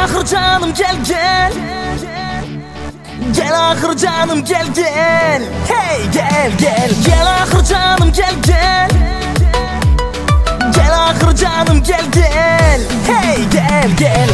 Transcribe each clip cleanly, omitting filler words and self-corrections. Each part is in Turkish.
ahır canım gel gel. Gel ahır canım gel gel. Hey gel gel. Gel ahır canım gel gel. Gel ahır canım gel gel. Hey gel gel.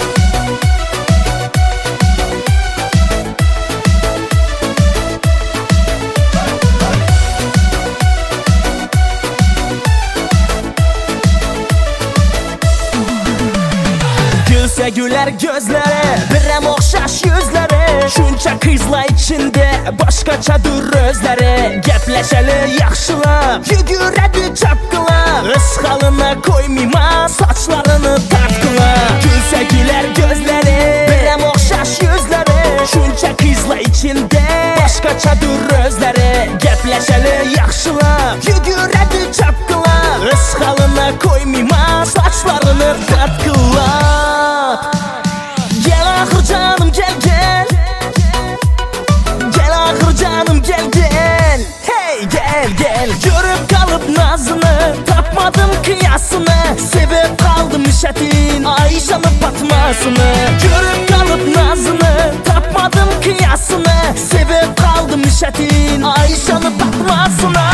Gülse güler gözlere, birem okşaş yüzlere. Şunca kızla içinde başkaçadır özleri. Gepleşeli yaxşılap, yügüredi çapkıla. Öz halına koymayma, saçlarını tartkıla. Gülse güler gözleri, birem okşaş yüzlere. Şunca kızla içinde başkaçadır özleri. Gepleşeli yaxşılap, yügüredi çapkıla. Öz halına koymayma, saçlarını tartkıla. Gel ahır canım gel gel. Gel ahır canım gel gel. Hey gel gel. Görüp kalıp nazını, tapmadım kıyasını. Sebep kaldım işetin Ayşan'ın batmasını. Görüp kalıp nazını, tapmadım kıyasını. Sebep kaldım işetin Ayşan'ın batmasına.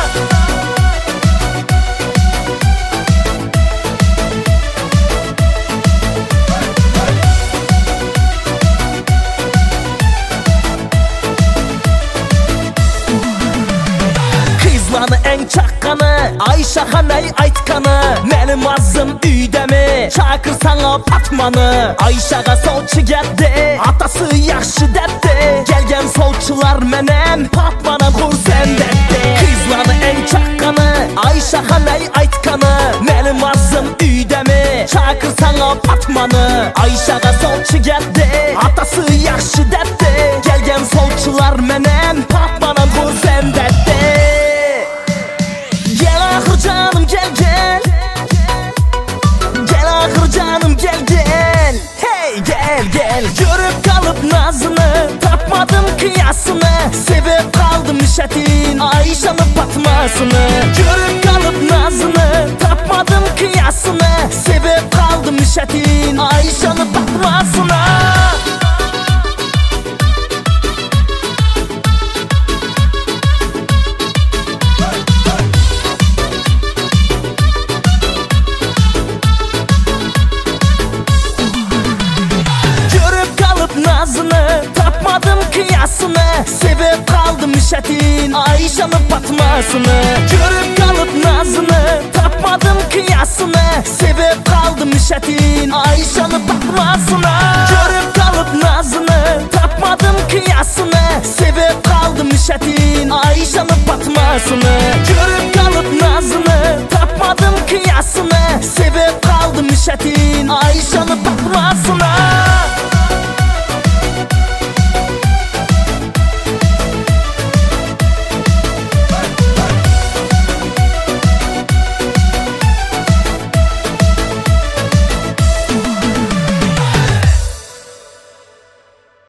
En çaqqanı Ayşe xanay aytqanı. Mənim azım üydəmi çakır sana patmanı. Ayşağa solçu gəldi, atası yaxşı dəbdi. Gəlgən solçular mənəm patmanam xursən dəbdi. Qızlanı en çaqqanı Ayşe xanay aytqanı. Mənim azım üydəmi çakır sana patmanı. Ayşağa solçu gəldi, atası yaxşı dəbdi. Gəlgən solçular mənəm patmanam xursən dəbdi. Gel ahır canım gel gel. Gel ahır canım gel gel. Hey gel gel. Görüp kalıp nazını, tapmadım kıyasını. Sebep kaldım işetin Ayşan'ın batmasını. Görüp kalıp nazını, tapmadım kıyasını. Sebep kaldım işetin Ayşan'ın batmasına. Nazını, tapmadım kıyasını. Sebep kaldım işetin Ayşan'ın batmasını. Görüp kalıp nazını, tapmadım kıyasını. Sebep kaldım işetin Ayşan'ın batmasına. Görüp kalıp nazını, tapmadım kıyasını. Sebep kaldım işetin Ayşan'ın batmasını. Görüp kalıp nazını, tapmadım kıyasını. Sebep kaldım işetin Ayşan'ın batmasına.